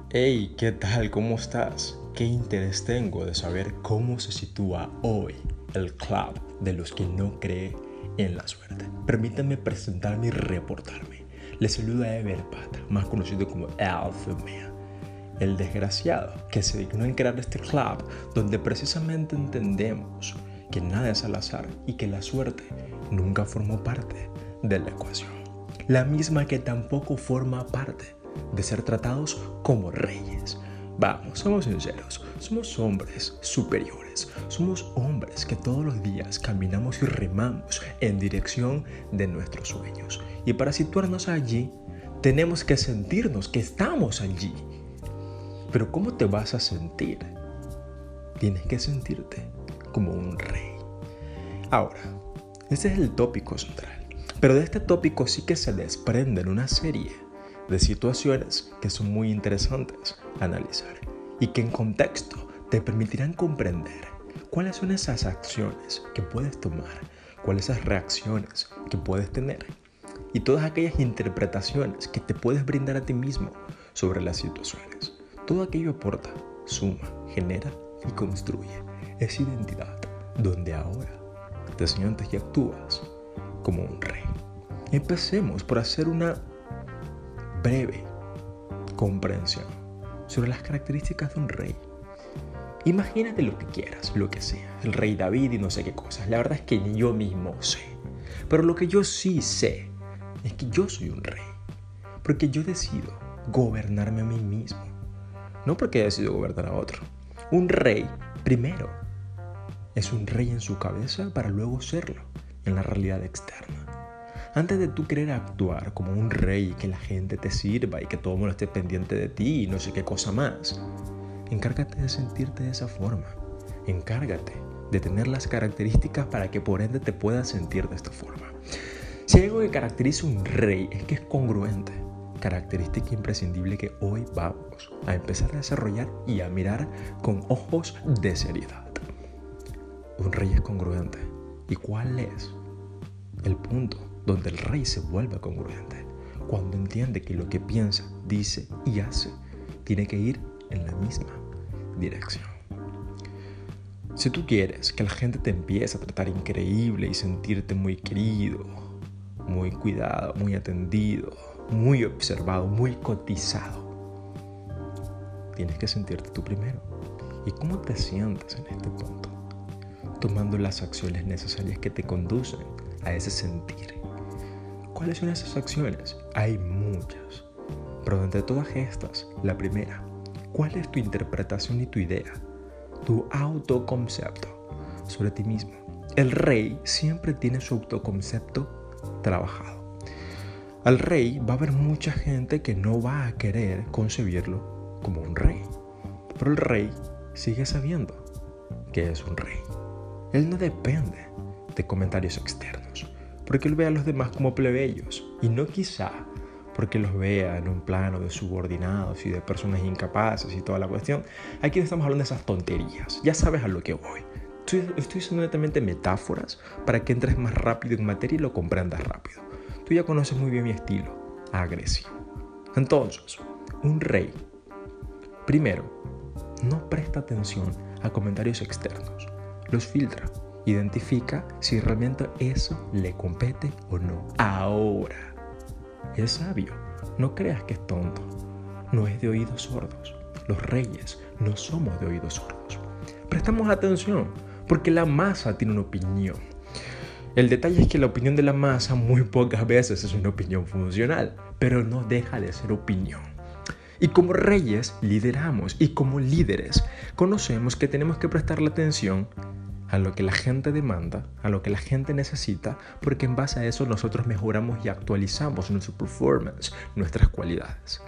Hey, ¿qué tal? ¿Cómo estás? ¿Qué interés tengo de saber cómo se sitúa hoy el club de los que no creen en la suerte? Permítanme presentarme y reportarme. Les saluda Ever Pata, más conocido como Alfamea, el desgraciado que se dignó en crear este club donde precisamente entendemos que nada es al azar y que la suerte nunca formó parte de la ecuación. La misma que tampoco forma parte de ser tratados como reyes. Vamos, somos sinceros, somos hombres superiores, somos hombres que todos los días caminamos y remamos en dirección de nuestros sueños. Y para situarnos allí, tenemos que sentirnos que estamos allí. Pero ¿cómo te vas a sentir? Tienes que sentirte como un rey. Ahora, este es el tópico central. Pero de este tópico sí que se desprenden una serie de situaciones que son muy interesantes analizar y que en contexto te permitirán comprender cuáles son esas acciones que puedes tomar, cuáles esas reacciones que puedes tener y todas aquellas interpretaciones que te puedes brindar a ti mismo sobre las situaciones. Todo aquello aporta, suma, genera y construye esa identidad donde ahora te sientes y actúas como un rey. Empecemos por hacer una breve comprensión sobre las características de un rey. Imagínate lo que quieras, lo que sea, el rey David y no sé qué cosas. La verdad es que ni yo mismo sé. Pero lo que yo sí sé es que yo soy un rey. Porque yo decido gobernarme a mí mismo. No porque decido gobernar a otro. Un rey, primero, es un rey en su cabeza para luego serlo en la realidad externa. Antes de tú querer actuar como un rey y que la gente te sirva y que todo el mundo esté pendiente de ti y no sé qué cosa más, encárgate de sentirte de esa forma. Encárgate de tener las características para que por ende te puedas sentir de esta forma. Si hay algo que caracteriza a un rey es que es congruente. Característica imprescindible que hoy vamos a empezar a desarrollar y a mirar con ojos de seriedad. Un rey es congruente. ¿Y cuál es el punto donde el rey se vuelve congruente? Cuando entiende que lo que piensa, dice y hace tiene que ir en la misma dirección. Si tú quieres que la gente te empiece a tratar increíble y sentirte muy querido, muy cuidado, muy atendido, muy observado, muy cotizado, tienes que sentirte tú primero. ¿Y cómo te sientes en este punto? Tomando las acciones necesarias que te conducen a ese sentir. ¿Cuáles son esas acciones? Hay muchas. Pero de entre todas estas, la primera, ¿cuál es tu interpretación y tu idea? Tu autoconcepto sobre ti mismo. El rey siempre tiene su autoconcepto trabajado. Al rey va a haber mucha gente que no va a querer concebirlo como un rey. Pero el rey sigue sabiendo que es un rey. Él no depende de comentarios externos, porque él ve a los demás como plebeyos, y no quizá porque los vea en un plano de subordinados y de personas incapaces y toda la cuestión. Aquí no estamos hablando de esas tonterías, ya sabes a lo que voy. Estoy usando netamente metáforas para que entres más rápido en materia y lo comprendas rápido. Tú ya conoces muy bien mi estilo, agresivo. Entonces, un rey, primero, no presta atención a comentarios externos. Los filtra, identifica si realmente eso le compete o no. Ahora, es sabio, no creas que es tonto, no es de oídos sordos. Los reyes no somos de oídos sordos. Prestamos atención, porque la masa tiene una opinión. El detalle es que la opinión de la masa muy pocas veces es una opinión funcional, pero no deja de ser opinión. Y como reyes lideramos y como líderes conocemos que tenemos que prestarle atención a lo que la gente demanda, a lo que la gente necesita, porque en base a eso nosotros mejoramos y actualizamos nuestra performance, nuestras cualidades.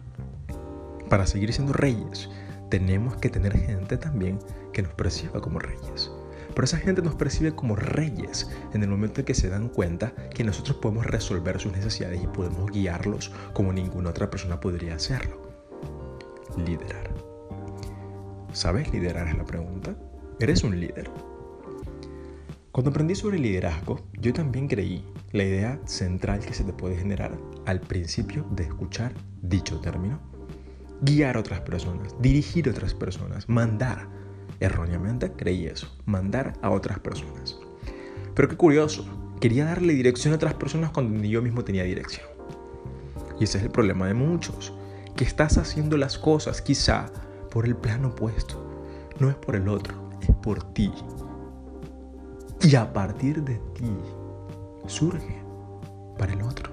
Para seguir siendo reyes, tenemos que tener gente también que nos perciba como reyes. Pero esa gente nos percibe como reyes en el momento en que se dan cuenta que nosotros podemos resolver sus necesidades y podemos guiarlos como ninguna otra persona podría hacerlo. Liderar. ¿Sabes liderar? Es la pregunta. ¿Eres un líder? Cuando aprendí sobre liderazgo, yo también creí la idea central que se te puede generar al principio de escuchar dicho término guiar a otras personas, dirigir a otras personas, mandar. Erróneamente creí eso, mandar a otras personas. Pero qué curioso, quería darle dirección a otras personas cuando ni yo mismo tenía dirección. Y ese es el problema de muchos, que estás haciendo las cosas quizá por el plan opuesto. No es por el otro, es por ti. Y a partir de ti surge para el otro.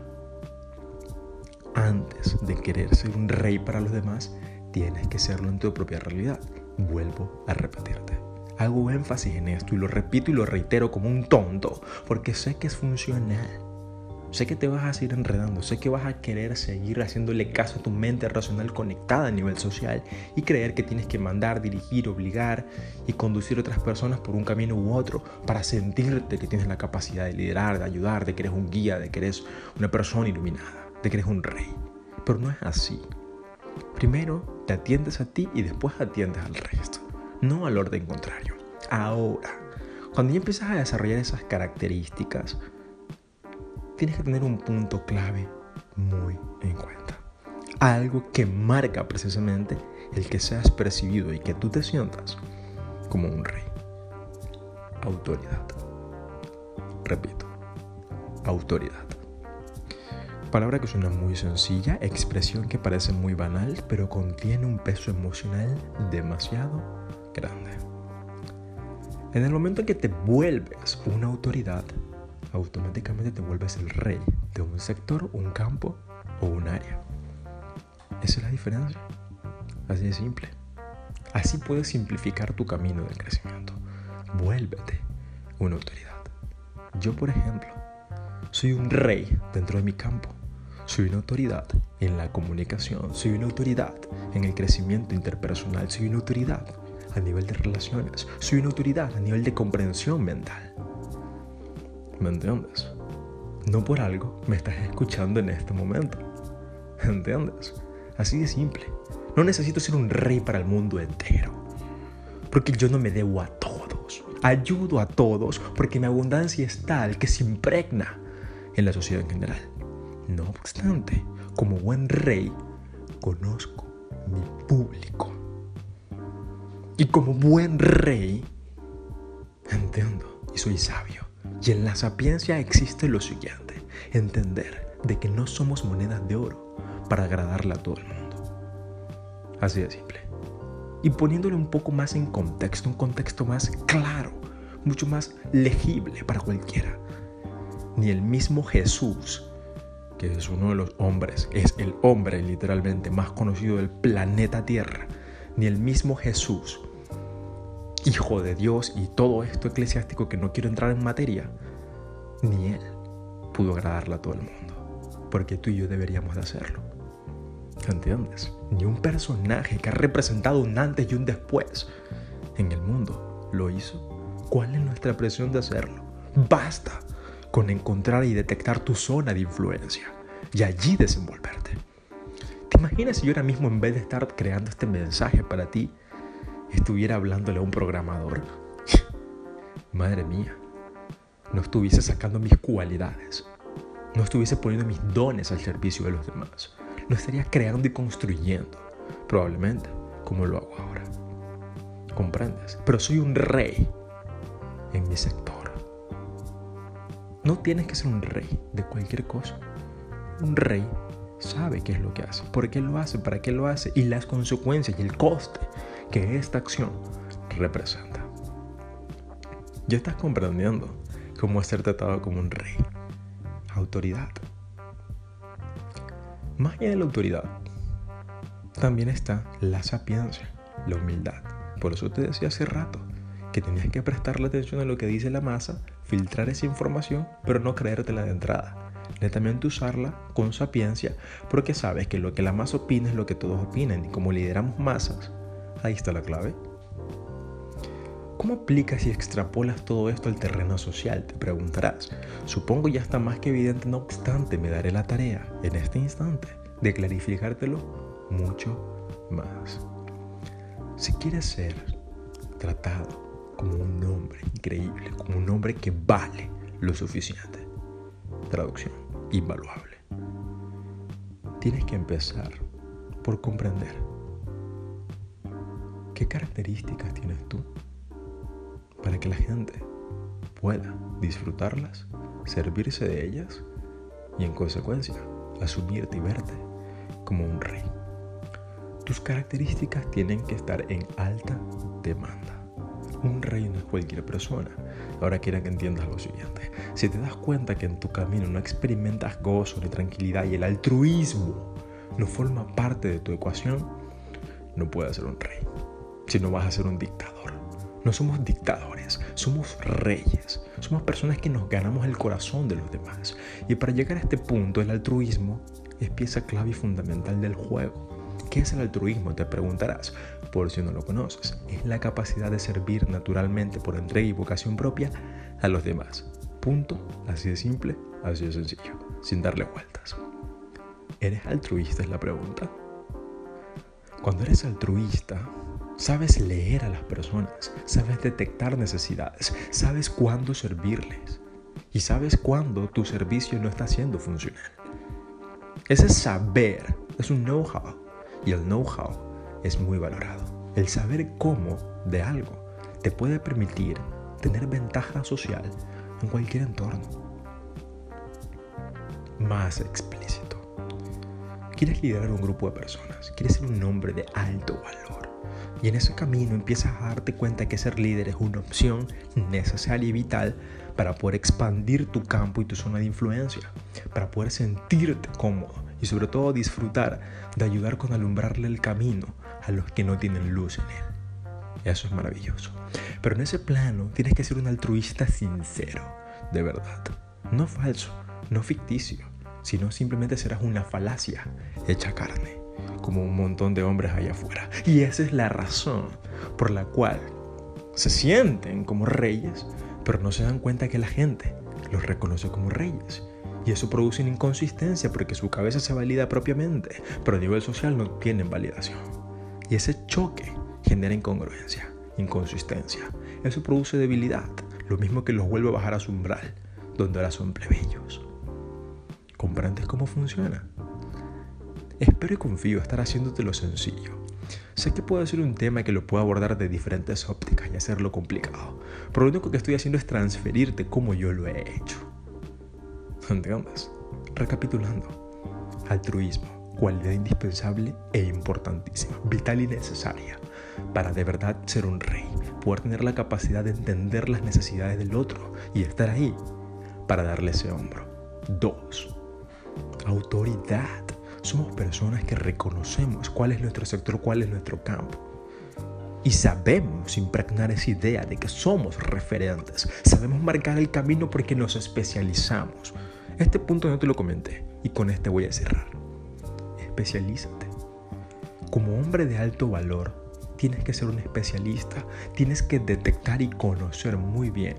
Antes de querer ser un rey para los demás, tienes que serlo en tu propia realidad. Vuelvo a repetirte. Hago énfasis en esto y lo repito y lo reitero como un tonto, porque sé que es funcional. Sé que te vas a seguir enredando, sé que vas a querer seguir haciéndole caso a tu mente racional conectada a nivel social y creer que tienes que mandar, dirigir, obligar y conducir a otras personas por un camino u otro para sentirte que tienes la capacidad de liderar, de ayudar, de que eres un guía, de que eres una persona iluminada, de que eres un rey. Pero no es así. Primero te atiendes a ti y después atiendes al resto, no al orden contrario. Ahora, cuando ya empiezas a desarrollar esas características, tienes que tener un punto clave muy en cuenta. Algo que marca precisamente el que seas percibido y que tú te sientas como un rey. Autoridad. Repito, autoridad. Palabra que suena muy sencilla, expresión que parece muy banal, pero contiene un peso emocional demasiado grande. En el momento en que te vuelves una autoridad, automáticamente te vuelves el rey de un sector, un campo o un área. Esa es la diferencia. Así de simple. Así puedes simplificar tu camino de crecimiento. Vuélvete una autoridad. Yo, por ejemplo, soy un rey dentro de mi campo. Soy una autoridad en la comunicación. Soy una autoridad en el crecimiento interpersonal. Soy una autoridad a nivel de relaciones. Soy una autoridad a nivel de comprensión mental. ¿Me entiendes? No por algo me estás escuchando en este momento. ¿Me entiendes? Así de simple. No necesito ser un rey para el mundo entero, porque yo no me debo a todos. Ayudo a todos porque mi abundancia es tal que se impregna en la sociedad en general. No obstante, como buen rey, conozco mi público. Y como buen rey, entiendo y soy sabio. Y en la sapiencia existe lo siguiente: entender de que no somos monedas de oro para agradarle a todo el mundo. Así de simple. Y poniéndole un poco más en contexto, un contexto más claro, mucho más legible para cualquiera. Ni el mismo Jesús, que es uno de los hombres, es el hombre literalmente más conocido del planeta Tierra, ni el mismo Jesús, Hijo de Dios y todo esto eclesiástico que no quiero entrar en materia, ni él pudo agradarle a todo el mundo, porque tú y yo deberíamos de hacerlo. ¿Entiendes? Ni un personaje que ha representado un antes y un después en el mundo lo hizo. ¿Cuál es nuestra presión de hacerlo? Basta con encontrar y detectar tu zona de influencia y allí desenvolverte. ¿Te imaginas si yo ahora mismo, en vez de estar creando este mensaje para ti, estuviera hablándole a un programador? Madre mía, no estuviese sacando mis cualidades, no estuviese poniendo mis dones al servicio de los demás, no estaría creando y construyendo, probablemente, como lo hago ahora. ¿Comprendes? Pero soy un rey en mi sector. No tienes que ser un rey de cualquier cosa. Un rey sabe qué es lo que hace, por qué lo hace, para qué lo hace y las consecuencias y el coste que esta acción representa. Ya estás comprendiendo cómo ser tratado como un rey. Autoridad. Más allá de la autoridad, también está la sapiencia, la humildad. Por eso te decía hace rato que tenías que prestarle atención a lo que dice la masa, filtrar esa información, pero no creértela de entrada. Netamente usarla con sapiencia, porque sabes que lo que la masa opina es lo que todos opinan, y como lideramos masas, ahí está la clave. ¿Cómo aplicas y extrapolas todo esto al terreno social? Te preguntarás. Supongo ya está más que evidente, no obstante, me daré la tarea en este instante de clarificártelo mucho más. Si quieres ser tratado como un hombre increíble, como un hombre que vale lo suficiente, traducción, invaluable, tienes que empezar por comprender ¿Qué características tienes tú para que la gente pueda disfrutarlas, servirse de ellas y en consecuencia asumirte y verte como un rey? Tus características tienen que estar en alta demanda. Un rey no es cualquier persona. Ahora quiero que entiendas lo siguiente. Si te das cuenta que en tu camino no experimentas gozo ni tranquilidad y el altruismo no forma parte de tu ecuación, no puedes ser un rey. Si no, vas a ser un dictador. No somos dictadores, somos reyes. Somos personas que nos ganamos el corazón de los demás. Y para llegar a este punto, el altruismo es pieza clave y fundamental del juego. ¿Qué es el altruismo? Te preguntarás, por si no lo conoces. Es la capacidad de servir naturalmente por entrega y vocación propia a los demás. Punto. Así de simple, así de sencillo, sin darle vueltas. ¿Eres altruista? Es la pregunta. Cuando eres altruista, sabes leer a las personas, sabes detectar necesidades, sabes cuándo servirles y sabes cuándo tu servicio no está siendo funcional. Ese saber es un know-how y el know-how es muy valorado. El saber cómo de algo te puede permitir tener ventaja social en cualquier entorno. Más explícito. Quieres liderar un grupo de personas, quieres ser un hombre de alto valor. Y en ese camino empiezas a darte cuenta que ser líder es una opción necesaria y vital para poder expandir tu campo y tu zona de influencia, para poder sentirte cómodo y sobre todo disfrutar de ayudar con alumbrarle el camino a los que no tienen luz en él. Eso es maravilloso. Pero en ese plano tienes que ser un altruista sincero, de verdad. No falso, no ficticio, sino simplemente serás una falacia hecha carne, como un montón de hombres allá afuera. Y esa es la razón por la cual se sienten como reyes, pero no se dan cuenta que la gente los reconoce como reyes. Y eso produce una inconsistencia porque su cabeza se valida propiamente, pero a nivel social no tienen validación. Y ese choque genera incongruencia, inconsistencia. Eso produce debilidad, lo mismo que los vuelve a bajar a su umbral, donde ahora son plebeyos. ¿Comprendes cómo funciona? Espero y confío estar haciéndote lo sencillo. Sé que puede ser un tema que lo puedo abordar de diferentes ópticas y hacerlo complicado, pero lo único que estoy haciendo es transferirte como yo lo he hecho. ¿Entiendes? Recapitulando. Altruismo, cualidad indispensable e importantísima, vital y necesaria para de verdad ser un rey, poder tener la capacidad de entender las necesidades del otro y estar ahí para darle ese hombro. 2. Autoridad. Somos personas que reconocemos cuál es nuestro sector, cuál es nuestro campo. Y sabemos impregnar esa idea de que somos referentes. Sabemos marcar el camino porque nos especializamos. Este punto no te lo comenté y con este voy a cerrar. Especialízate. Como hombre de alto valor, tienes que ser un especialista. Tienes que detectar y conocer muy bien,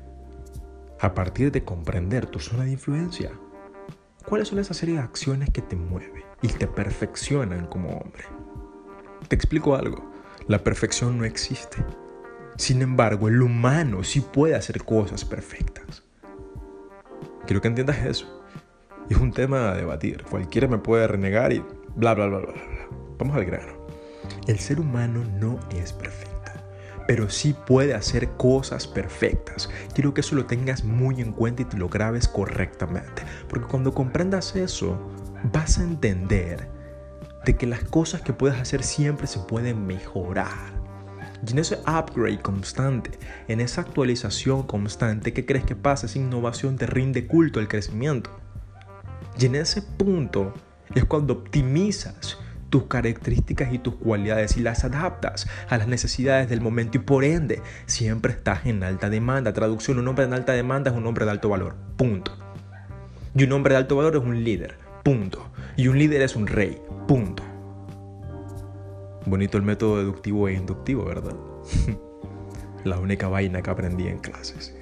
a partir de comprender tu zona de influencia, ¿cuáles son esas serie de acciones que te mueven y te perfeccionan como hombre? Te explico algo. La perfección no existe. Sin embargo, el humano sí puede hacer cosas perfectas. Quiero que entiendas eso. Y es un tema a debatir. Cualquiera me puede renegar y bla, bla, bla, bla, bla. Vamos al grano. El ser humano no es perfecto, pero sí puede hacer cosas perfectas. Quiero que eso lo tengas muy en cuenta y te lo grabes correctamente, porque cuando comprendas eso, vas a entender de que las cosas que puedes hacer siempre se pueden mejorar. Y en ese upgrade constante, en esa actualización constante, ¿qué crees que pasa? Esa innovación te rinde culto al crecimiento. Y en ese punto es cuando optimizas tus características y tus cualidades y las adaptas a las necesidades del momento y por ende siempre estás en alta demanda. Traducción: un hombre en alta demanda es un hombre de alto valor, punto. Y un hombre de alto valor es un líder, punto. Y un líder es un rey, punto. Bonito el método deductivo e inductivo, ¿verdad? La única vaina que aprendí en clases.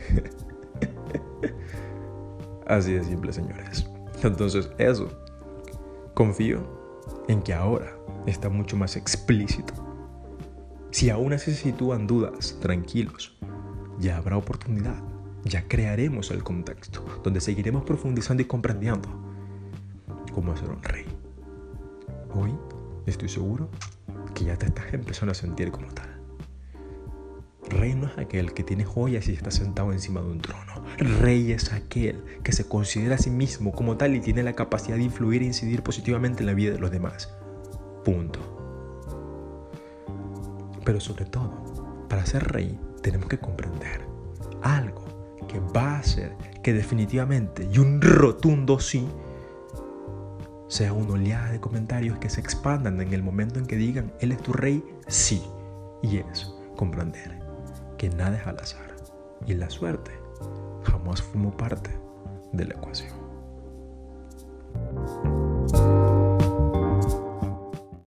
Así de simple, señores. Entonces eso, confío en que ahora está mucho más explícito. Si aún así se sitúan dudas, tranquilos, ya habrá oportunidad. Ya crearemos el contexto donde seguiremos profundizando y comprendiendo cómo ser un rey. Hoy estoy seguro que ya te estás empezando a sentir como tal. Rey no es aquel que tiene joyas y está sentado encima de un trono. Rey es aquel que se considera a sí mismo como tal y tiene la capacidad de influir e incidir positivamente en la vida de los demás. Punto. Pero sobre todo, para ser rey tenemos que comprender algo que va a hacer que definitivamente y un rotundo sí sea una oleada de comentarios que se expandan en el momento en que digan él es tu rey, sí. Y es comprender que nada es al azar y la suerte jamás formó parte de la ecuación.